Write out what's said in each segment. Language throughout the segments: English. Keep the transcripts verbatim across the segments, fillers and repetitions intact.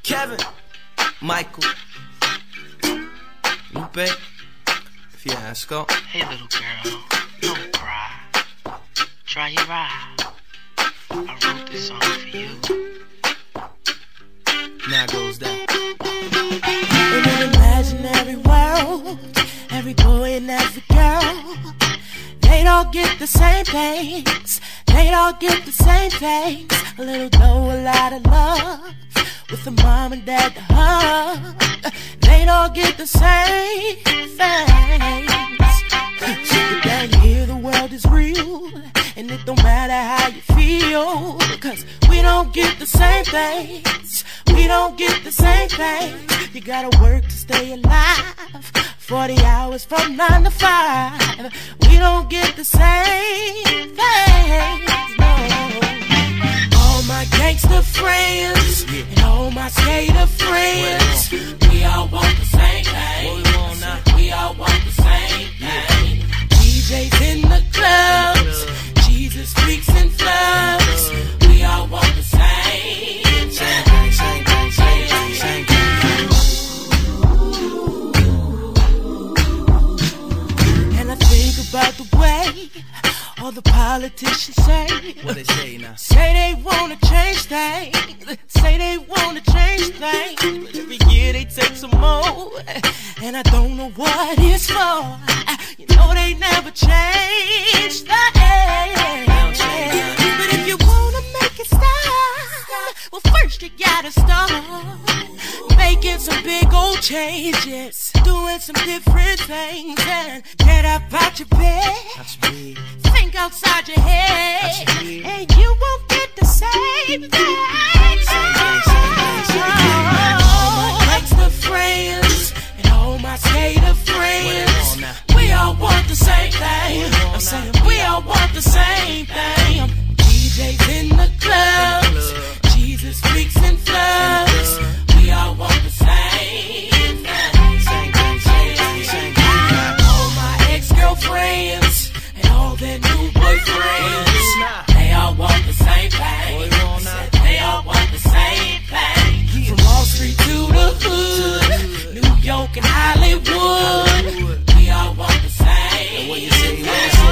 Kevin, Michael, Lupe, Fiasco. Hey little girl, don't cry. Dry your eye. I wrote this song for you. Now goes that. In an imaginary world, every boy and every girl, they don't get the same things. They don't get the same things. A little dough, a lot of love, with a mom and dad to hug. They don't get the same things. But down here the world is real, and it don't matter how you feel, because we don't get the same things. We don't get the same things. You gotta work to stay alive, forty hours from nine to five. We don't get the same things, no. All my gangster friends and all my skater friends, we all want the same thing. We all want the same thing. D Js in the clubs, Jesus freaks and flubs, we all want the same thing. Same thing, same thing, same thing, same thing. And I think about the way all the politicians say, What they say now? say they wanna change things, say they wanna change things, but every year they take some more, and I don't know what it's for. You know they never change things. But if you wanna make it stop, well first you gotta start making some big old changes, doing some different things, and get up out your bed. That's me. Think outside your head, and you won't get the same thing. All my gangster friends and all my skater friends, we all want the same thing. I'm saying we all want the same thing. D Js in the clubs, Jesus freaks and flubs, we all want the same thing. All my ex-girlfriends and all their new boyfriends, they all want the same thing. They all want the same thing. From Wall Street to the hood, New York and Hollywood, we all want the same thing.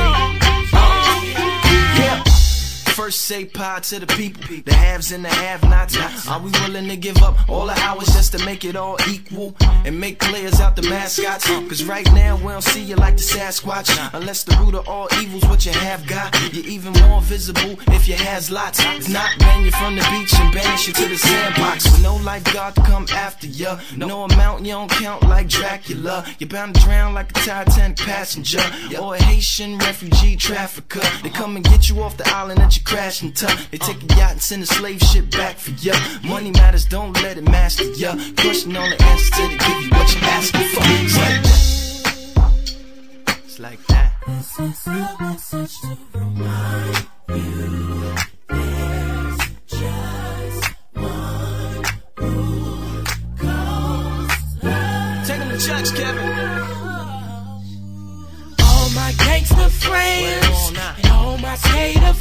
First say pie to the people, the haves and the have-nots. Are we willing to give up all the hours just to make it all equal and make players out the mascots? Cause right now we don't see you like the Sasquatch, unless the root of all evil's what you have got. You're even more visible if you has lots. If not, ban you from the beach and banish you to the sandbox with no lifeguard to come after ya. No amount you don't count like Dracula. You're bound to drown like a Titanic passenger or a Haitian refugee trafficker. They come and get you off the island that you crashed into. They take a yacht and send a slave ship back for ya. Money matters, don't let it master ya. Question on the answer till they give you what you're asking for. It's like that. It's like that. This is a message to remind you, there's just one rule goes life. Take them to church, Kevin. All my gangster friends and all my skater